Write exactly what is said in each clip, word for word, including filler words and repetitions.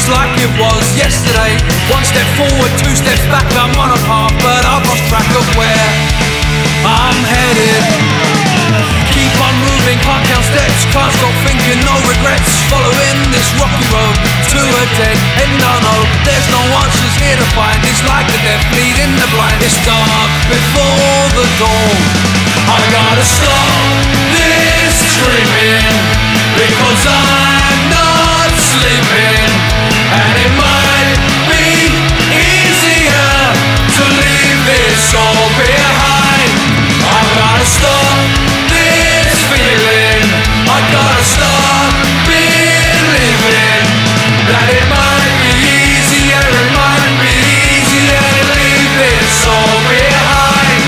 is like it was yesterday. One step forward, two steps back, I'm on a path, but I've lost track of where I'm headed. Keep on moving, can't count steps, can't stop thinking, no regrets. Following this rocky road to a dead end, I know there's no answers here to find. It's like the death leading the blind. It's dark before the dawn. I gotta stop this dreaming, because I'm not sleeping. And it might be easier to leave this all behind. I gotta stop this feeling, I gotta stop believing that it might be easier, it might be easier to leave this all behind.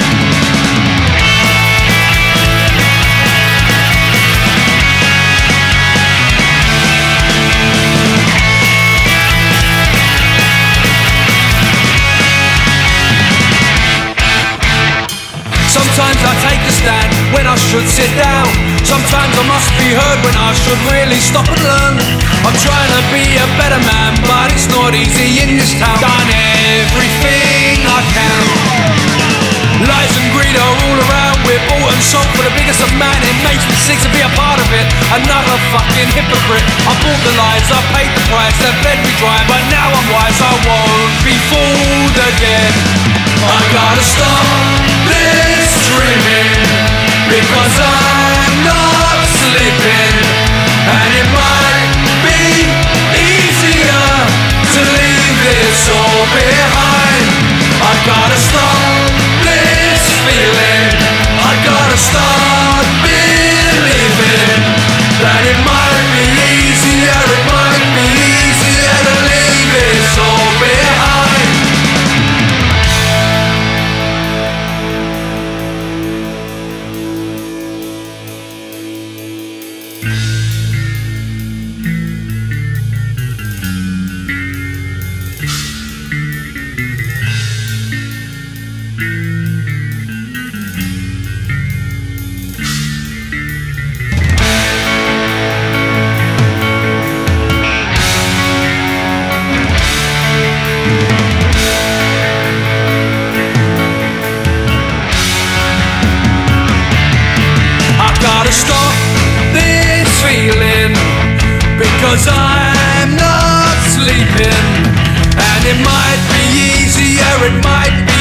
Sometimes I take a stand when I should sit down. Sometimes I must be heard when I should really stop and learn. I'm trying to be a better man, but it's not easy in this town. Done everything I can. Lies and greed are all around. We're bought and sold for the biggest of man. It makes me sick to be a part of it. Another fucking hypocrite. I bought the lies, I paid the price. They've bled me dry, but now I'm wise. I won't be fooled again. I gotta stop this dreaming, because I'm not sleeping. And it might be easier to leave this all behind. I gotta stop this feeling, I gotta start believing that it might be easier, it might be easier to leave this all behind. Because I'm not sleeping, and it might be easier, it might be